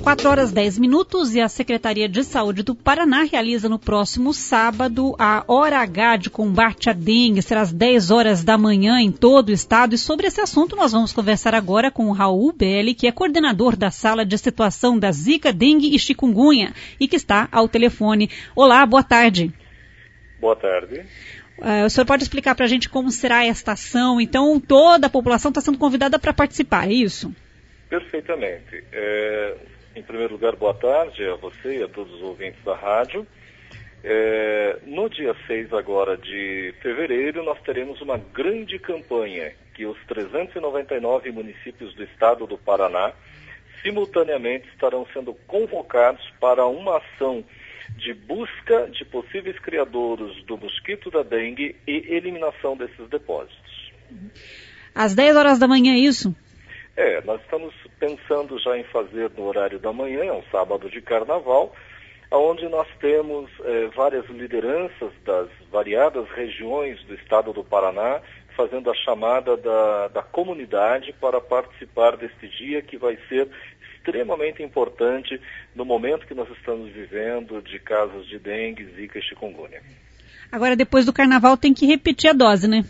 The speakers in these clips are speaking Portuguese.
4h10 e a Secretaria de Saúde do Paraná realiza no próximo sábado a Hora H de combate à dengue. Será às 10 horas da manhã em todo o estado. E sobre esse assunto nós vamos conversar agora com o Raul Belli, que é coordenador da Sala de Situação da Zika, Dengue e Chikungunya e que está ao telefone. Olá, boa tarde. Boa tarde. O senhor pode explicar para a gente como será esta ação? Então, toda a população está sendo convidada para participar, é isso? Perfeitamente. Em primeiro lugar, boa tarde a você e a todos os ouvintes da rádio. No dia 6 agora de fevereiro, nós teremos uma grande campanha que os 399 municípios do estado do Paraná simultaneamente estarão sendo convocados para uma ação de busca de possíveis criadouros do mosquito da dengue e eliminação desses depósitos. Às 10 horas da manhã, é isso? Nós estamos pensando já em fazer no horário da manhã, um sábado de carnaval, onde nós temos várias lideranças das variadas regiões do estado do Paraná, fazendo a chamada da comunidade para participar deste dia que vai ser extremamente importante no momento que nós estamos vivendo de casos de dengue, zika e chikungunya. Agora, depois do carnaval, tem que repetir a dose, né?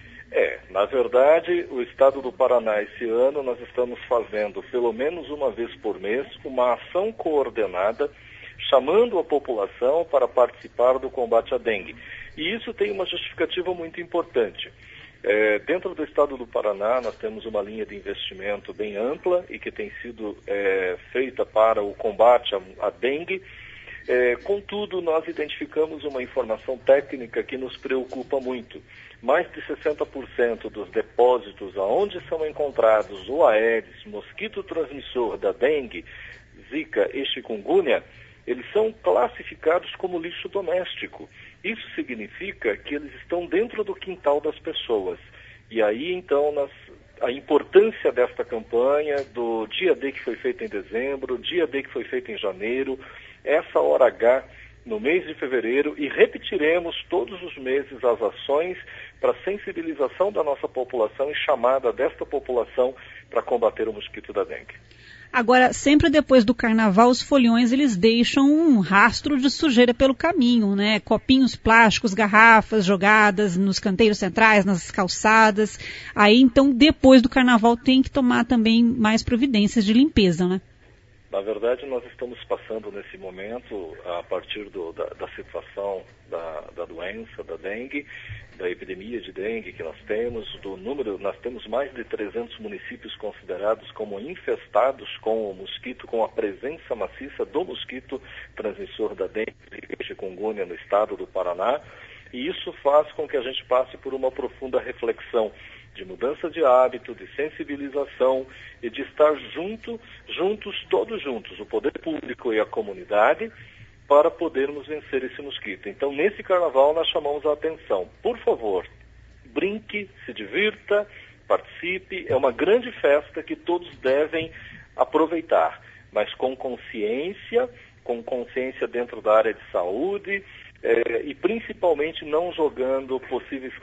Na verdade, o estado do Paraná esse ano nós estamos fazendo pelo menos uma vez por mês uma ação coordenada chamando a população para participar do combate à dengue. E isso tem uma justificativa muito importante. Dentro do estado do Paraná nós temos uma linha de investimento bem ampla e que tem sido feita para o combate à dengue. Contudo, nós identificamos uma informação técnica que nos preocupa muito. Mais de 60% dos depósitos aonde são encontrados o Aedes, mosquito transmissor da dengue, zika e chikungunya, eles são classificados como lixo doméstico. Isso significa que eles estão dentro do quintal das pessoas. E aí, então, a importância desta campanha, do dia D que foi feito em dezembro, dia D que foi feito em janeiro, essa hora H no mês de fevereiro, e repetiremos todos os meses as ações para sensibilização da nossa população e chamada desta população para combater o mosquito da dengue. Agora, sempre depois do carnaval, os foliões eles deixam um rastro de sujeira pelo caminho, né? Copinhos plásticos, garrafas jogadas nos canteiros centrais, nas calçadas. Aí, então, depois do carnaval, tem que tomar também mais providências de limpeza, né? Na verdade, nós estamos passando nesse momento, a partir da situação da doença, da dengue, da epidemia de dengue que nós temos, nós temos mais de 300 municípios considerados como infestados com o mosquito, com a presença maciça do mosquito transmissor da dengue e chikungunya no estado do Paraná, e isso faz com que a gente passe por uma profunda reflexão de mudança de hábito, de sensibilização e de estar todos juntos, o poder público e a comunidade, para podermos vencer esse mosquito. Então, nesse carnaval, nós chamamos a atenção. Por favor, brinque, se divirta, participe. É uma grande festa que todos devem aproveitar, mas com consciência dentro da área de saúde e principalmente não jogando possíveis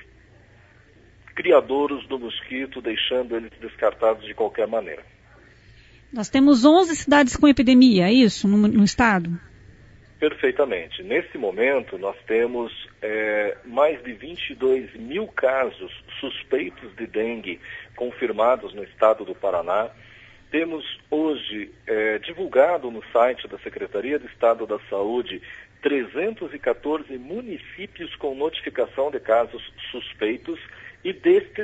criadouros do mosquito, deixando eles descartados de qualquer maneira. Nós temos 11 cidades com epidemia, é isso, no estado? Perfeitamente. Nesse momento, nós temos mais de 22 mil casos suspeitos de dengue confirmados no estado do Paraná. Temos hoje divulgado no site da Secretaria de Estado da Saúde 314 municípios com notificação de casos suspeitos, e destes,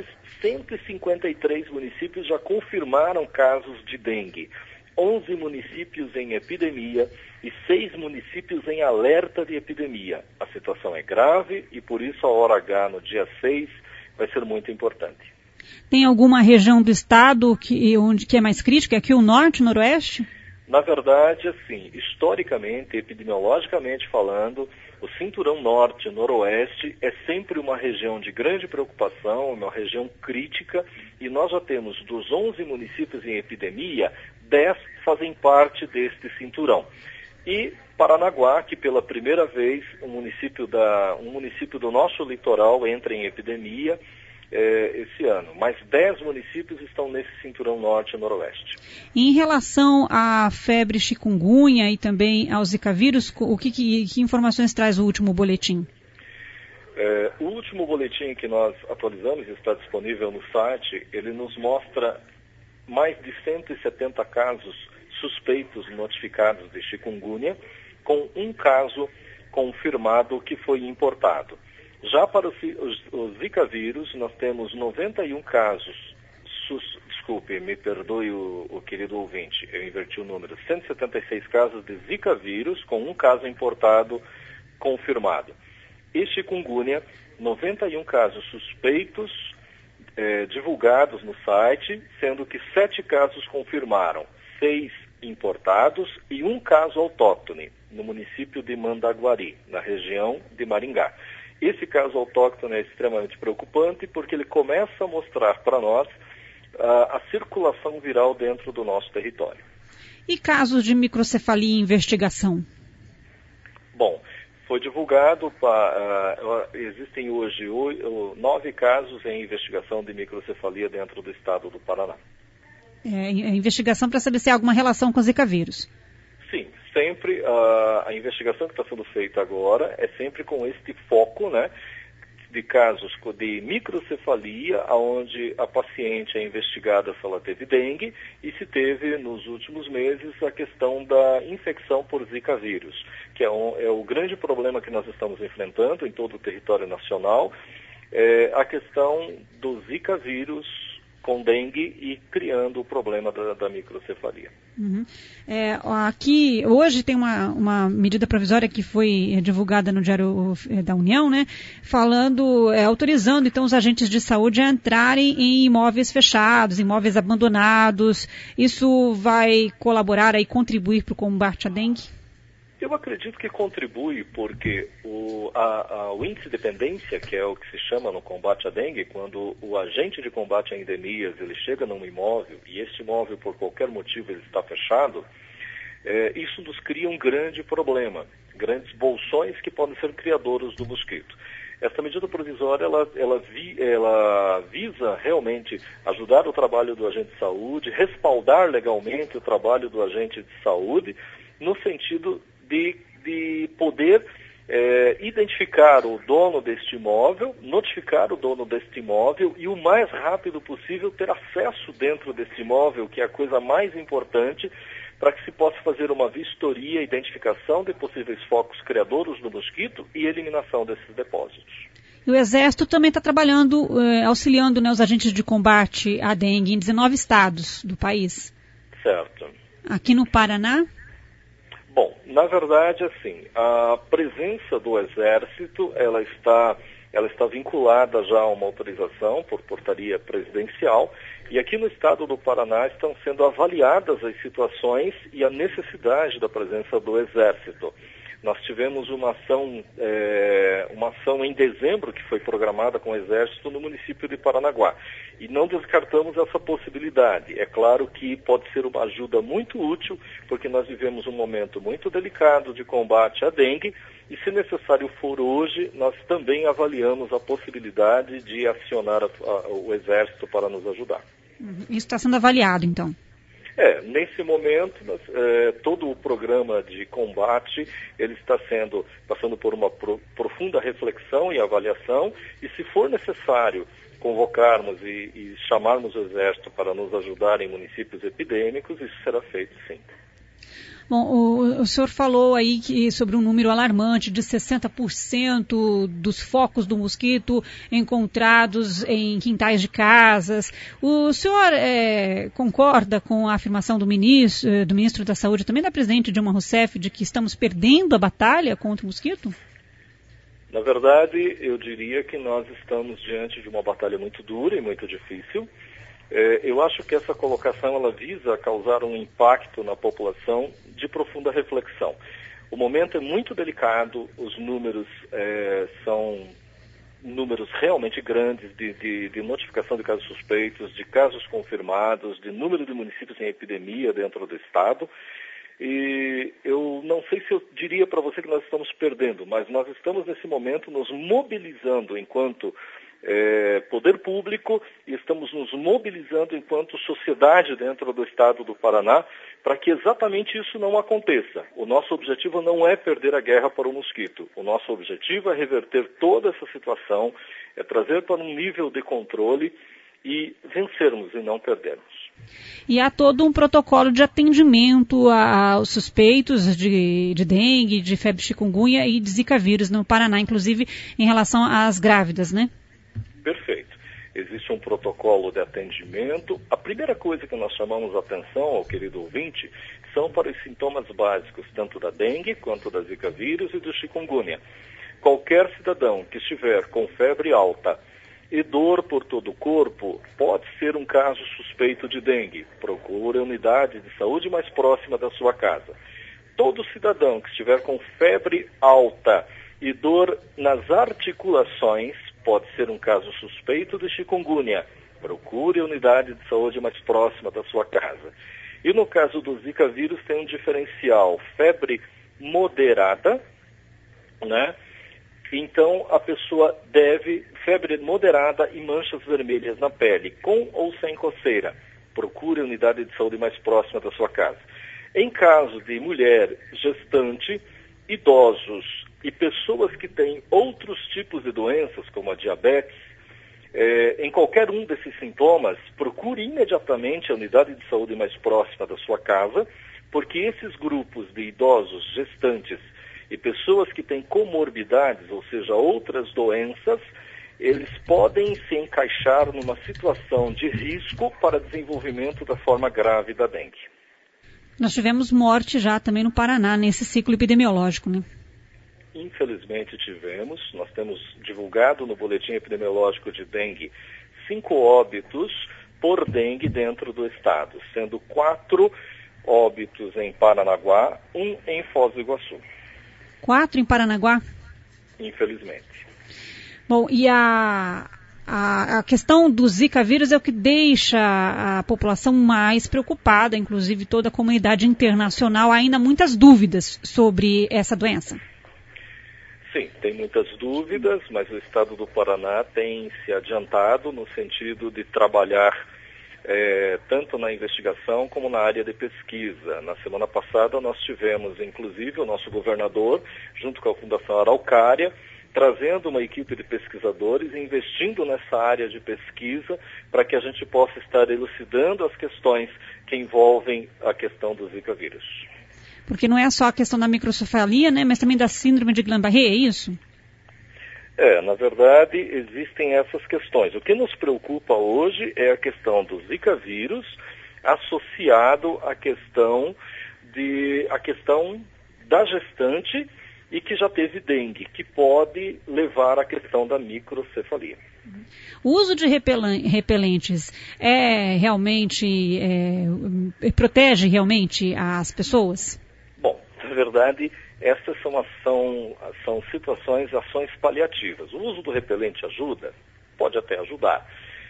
153 municípios já confirmaram casos de dengue. 11 municípios em epidemia e 6 municípios em alerta de epidemia. A situação é grave e por isso a hora H no dia 6 vai ser muito importante. Tem alguma região do estado que é mais crítica? Aqui o norte, noroeste? Na verdade, assim, historicamente, epidemiologicamente falando, o cinturão norte e noroeste é sempre uma região de grande preocupação, uma região crítica, e nós já temos dos 11 municípios em epidemia, 10 fazem parte deste cinturão. E Paranaguá, que pela primeira vez um município do nosso litoral entra em epidemia, esse ano. Mais 10 municípios estão nesse cinturão norte e noroeste. Em relação à febre chikungunya e também ao Zika vírus, que informações traz o último boletim? O último boletim que nós atualizamos, está disponível no site, ele nos mostra mais de 170 casos suspeitos notificados de chikungunya, com um caso confirmado que foi importado. Já para o Zika vírus, nós temos 91 casos, desculpe, me perdoe o querido ouvinte, eu inverti o número, 176 casos de Zika vírus, com um caso importado confirmado. E chikungunya, 91 casos suspeitos divulgados no site, sendo que 7 casos confirmaram, 6 importados e um caso autóctone, no município de Mandaguari, na região de Maringá. Esse caso autóctone é extremamente preocupante porque ele começa a mostrar para nós a circulação viral dentro do nosso território. E casos de microcefalia em investigação? Bom, foi divulgado, existem hoje 9 casos em investigação de microcefalia dentro do estado do Paraná. Investigação para saber se há alguma relação com o Zika vírus. Sim, sempre a investigação que está sendo feita agora é sempre com este foco, né, de casos de microcefalia, onde a paciente é investigada se ela teve dengue e se teve, nos últimos meses, a questão da infecção por Zika vírus, que é o grande problema que nós estamos enfrentando em todo o território nacional, a questão do Zika vírus com dengue e criando o problema da microcefalia. Uhum. Aqui, hoje tem uma medida provisória que foi divulgada no Diário da União, né, falando, autorizando então os agentes de saúde a entrarem em imóveis fechados, imóveis abandonados. Isso vai colaborar e contribuir para o combate à dengue? Eu acredito que contribui porque o índice de dependência, que é o que se chama no combate à dengue, quando o agente de combate a endemias ele chega num imóvel e este imóvel por qualquer motivo ele está fechado, isso nos cria um grande problema, grandes bolsões que podem ser criadouros do mosquito. Essa medida provisória ela visa realmente ajudar o trabalho do agente de saúde, respaldar legalmente o trabalho do agente de saúde, no sentido de poder identificar o dono deste imóvel, notificar o dono deste imóvel e o mais rápido possível ter acesso dentro deste imóvel, que é a coisa mais importante, para que se possa fazer uma vistoria, identificação de possíveis focos criadouros do mosquito e eliminação desses depósitos. E o Exército também está trabalhando, auxiliando, né, os agentes de combate à dengue em 19 estados do país. Certo. Aqui no Paraná? Bom, na verdade, assim, a presença do Exército, ela está vinculada já a uma autorização por portaria presidencial, e aqui no estado do Paraná estão sendo avaliadas as situações e a necessidade da presença do Exército. Nós tivemos uma ação em dezembro que foi programada com o Exército no município de Paranaguá. E não descartamos essa possibilidade. É claro que pode ser uma ajuda muito útil, porque nós vivemos um momento muito delicado de combate à dengue, e se necessário for hoje, nós também avaliamos a possibilidade de acionar o Exército para nos ajudar. Isso está sendo avaliado, então? Nesse momento, todo o programa de combate, ele está passando por uma profunda reflexão e avaliação, e se for necessário convocarmos e chamarmos o Exército para nos ajudar em municípios epidêmicos, isso será feito sim. Bom, o senhor falou aí sobre um número alarmante de 60% dos focos do mosquito encontrados em quintais de casas. O senhor concorda com a afirmação do ministro da Saúde, também da presidente Dilma Rousseff, de que estamos perdendo a batalha contra o mosquito? Na verdade, eu diria que nós estamos diante de uma batalha muito dura e muito difícil. Eu acho que essa colocação ela visa causar um impacto na população de profunda reflexão. O momento é muito delicado, os números são números realmente grandes de notificação de casos suspeitos, de casos confirmados, de número de municípios em epidemia dentro do estado. E eu não sei se eu diria para você que nós estamos perdendo, mas nós estamos nesse momento nos mobilizando enquanto poder público e estamos nos mobilizando enquanto sociedade dentro do estado do Paraná para que exatamente isso não aconteça. O nosso objetivo não é perder a guerra para o mosquito. O nosso objetivo é reverter toda essa situação, é trazer para um nível de controle e vencermos e não perdermos. E há todo um protocolo de atendimento aos suspeitos de dengue, de febre chikungunya e de zika vírus no Paraná, inclusive em relação às grávidas, né? Perfeito. Existe um protocolo de atendimento. A primeira coisa que nós chamamos a atenção ao querido ouvinte são para os sintomas básicos, tanto da dengue quanto da zika vírus e do chikungunya. Qualquer cidadão que estiver com febre alta e dor por todo o corpo pode ser um caso suspeito de dengue. Procure a unidade de saúde mais próxima da sua casa. Todo cidadão que estiver com febre alta e dor nas articulações pode ser um caso suspeito de chikungunya. Procure a unidade de saúde mais próxima da sua casa. E no caso do zika vírus tem um diferencial, febre moderada, né? Então a pessoa deve, febre moderada e manchas vermelhas na pele, com ou sem coceira. Procure a unidade de saúde mais próxima da sua casa. Em caso de mulher gestante, idosos e pessoas que têm outros tipos de doenças, como a diabetes, em qualquer um desses sintomas, procure imediatamente a unidade de saúde mais próxima da sua casa, porque esses grupos de idosos, gestantes e pessoas que têm comorbidades, ou seja, outras doenças, eles podem se encaixar numa situação de risco para desenvolvimento da forma grave da dengue. Nós tivemos morte já também no Paraná, nesse ciclo epidemiológico, né? Infelizmente tivemos. Nós temos divulgado no boletim epidemiológico de dengue 5 óbitos por dengue dentro do estado, sendo 4 óbitos em Paranaguá, 1 em Foz do Iguaçu. 4 em Paranaguá? Infelizmente. Bom, e a questão do Zika vírus é o que deixa a população mais preocupada, inclusive toda a comunidade internacional. Há ainda muitas dúvidas sobre essa doença. Sim, tem muitas dúvidas, mas o estado do Paraná tem se adiantado no sentido de trabalhar tanto na investigação como na área de pesquisa. Na semana passada nós tivemos, inclusive, o nosso governador, junto com a Fundação Araucária, trazendo uma equipe de pesquisadores e investindo nessa área de pesquisa para que a gente possa estar elucidando as questões que envolvem a questão do Zika vírus. Porque não é só a questão da microcefalia, né, mas também da síndrome de Guillain-Barré, é isso? Na verdade, existem essas questões. O que nos preocupa hoje é a questão do Zika vírus associado à questão da gestante e que já teve dengue, que pode levar à questão da microcefalia. O uso de repelentes protege realmente as pessoas? Bom, na verdade, essas são situações, ações paliativas. O uso do repelente ajuda? Pode até ajudar.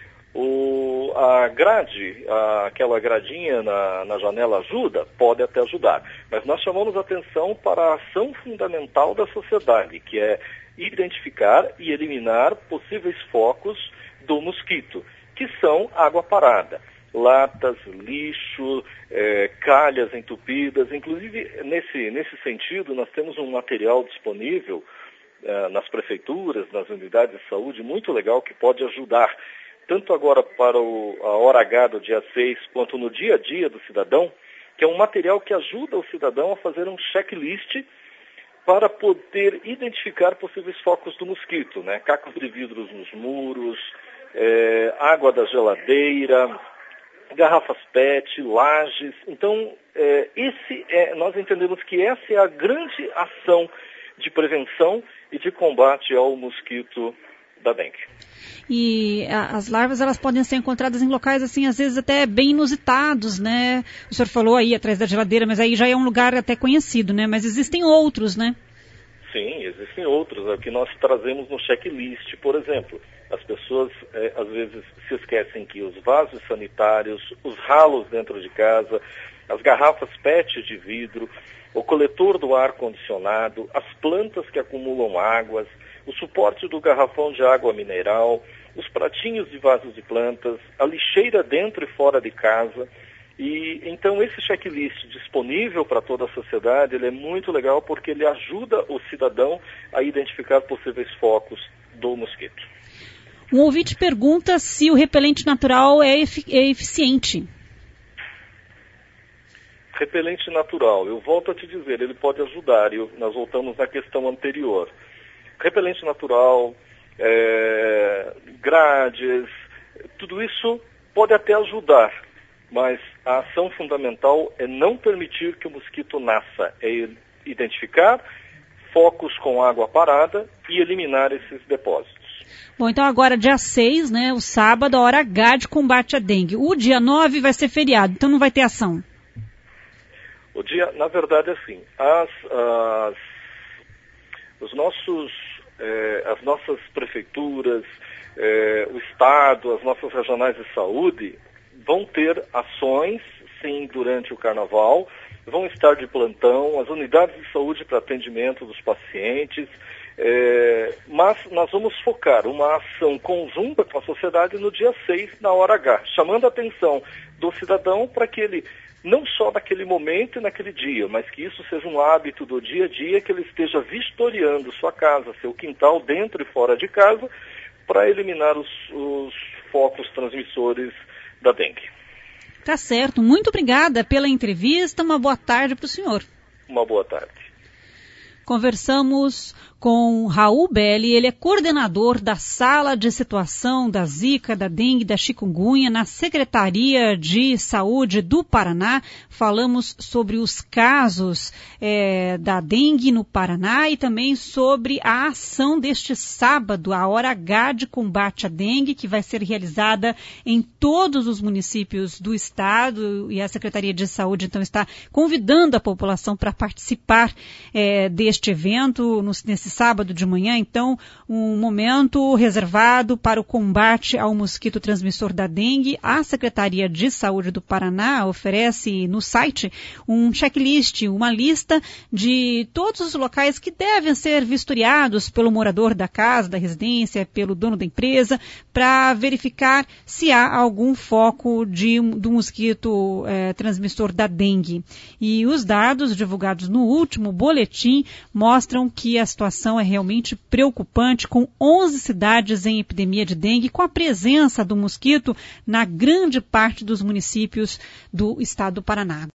A grade, aquela gradinha na janela ajuda? Pode até ajudar. Mas nós chamamos atenção para a ação fundamental da sociedade, que é identificar e eliminar possíveis focos do mosquito, que são água parada. Latas, lixo, calhas entupidas. Inclusive, nesse sentido, nós temos um material disponível nas prefeituras, nas unidades de saúde, muito legal, que pode ajudar, tanto agora para a hora H do dia 6, quanto no dia a dia do cidadão, que é um material que ajuda o cidadão a fazer um checklist para poder identificar possíveis focos do mosquito, né? Cacos de vidros nos muros, água da geladeira, garrafas PET, lajes. Então, nós entendemos que essa é a grande ação de prevenção e de combate ao mosquito da dengue. E as larvas, elas podem ser encontradas em locais, assim, às vezes até bem inusitados, né? O senhor falou aí atrás da geladeira, mas aí já é um lugar até conhecido, né? Mas existem outros, né? Sim, existem outros. É o que nós trazemos no checklist, por exemplo. As pessoas, às vezes, se esquecem que os vasos sanitários, os ralos dentro de casa, as garrafas PET de vidro, o coletor do ar-condicionado, as plantas que acumulam águas, o suporte do garrafão de água mineral, os pratinhos de vasos de plantas, a lixeira dentro e fora de casa. E então esse checklist disponível para toda a sociedade, ele é muito legal porque ele ajuda o cidadão a identificar possíveis focos do mosquito. Um ouvinte pergunta se o repelente natural é eficiente. Repelente natural, eu volto a te dizer, ele pode ajudar, e nós voltamos na questão anterior. Repelente natural, grades, tudo isso pode até ajudar, mas a ação fundamental é não permitir que o mosquito nasça, é identificar focos com água parada e eliminar esses depósitos. Bom, então agora dia 6, né, o sábado, a hora H de combate à dengue. O dia 9 vai ser feriado, então não vai ter ação. O dia, na verdade, é assim, as nossas prefeituras, o Estado, as nossas regionais de saúde vão ter ações, sim, durante o carnaval, vão estar de plantão, as unidades de saúde para atendimento dos pacientes, mas nós vamos focar uma ação conjunta com a sociedade no dia 6, na hora H, chamando a atenção do cidadão para que ele, não só naquele momento e naquele dia, mas que isso seja um hábito do dia a dia, que ele esteja vistoriando sua casa, seu quintal, dentro e fora de casa, para eliminar os focos transmissores da dengue. Tá certo. Muito obrigada pela entrevista. Uma boa tarde para o senhor. Uma boa tarde. Conversamos com Raul Belli, ele é coordenador da Sala de Situação da Zika, da Dengue e da Chikungunya na Secretaria de Saúde do Paraná. Falamos sobre os casos da dengue no Paraná e também sobre a ação deste sábado, a hora H de combate à dengue, que vai ser realizada em todos os municípios do estado, e a Secretaria de Saúde então está convidando a população para participar deste evento nesse sábado de manhã. Então, um momento reservado para o combate ao mosquito transmissor da dengue. A Secretaria de Saúde do Paraná oferece no site um checklist, uma lista de todos os locais que devem ser vistoriados pelo morador da casa, da residência, pelo dono da empresa, para verificar se há algum foco do mosquito transmissor da dengue. E os dados divulgados no último boletim mostram que a situação é realmente preocupante, com 11 cidades em epidemia de dengue, com a presença do mosquito na grande parte dos municípios do estado do Paraná.